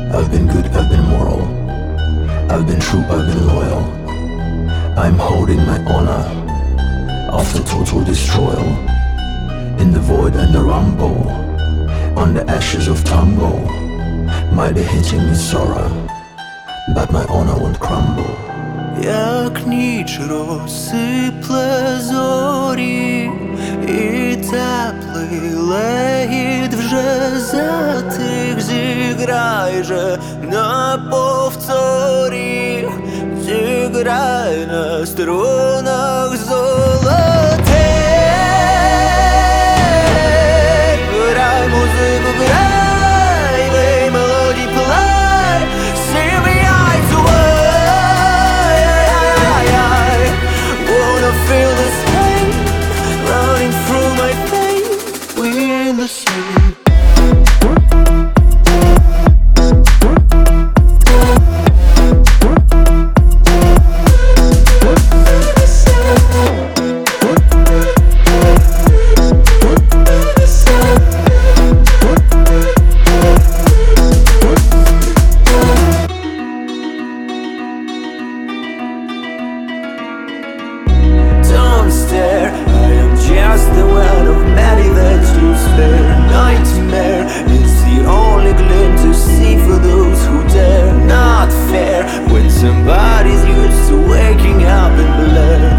I've been good, I've been moral. I've been true, I've been loyal. I'm holding my honor after total destroyal. In the void and the rumble, on the ashes of tumble, might be hitting me sorrow, but my honor won't crumble. Як ніч розсипле зорі, і теплий легіт вже затих, зіграй же на повторі, зіграй на струнах золотих. Грай музику, грай, вий мелодій плай, sing me eye to eye. Wanna feel this pain running through my veins. We're in the same. Don't stare, I am just the one of many that you spare. Nightmare, it's the only glimpse to see for those who dare. Not fair, when somebody's used to waking up in blur.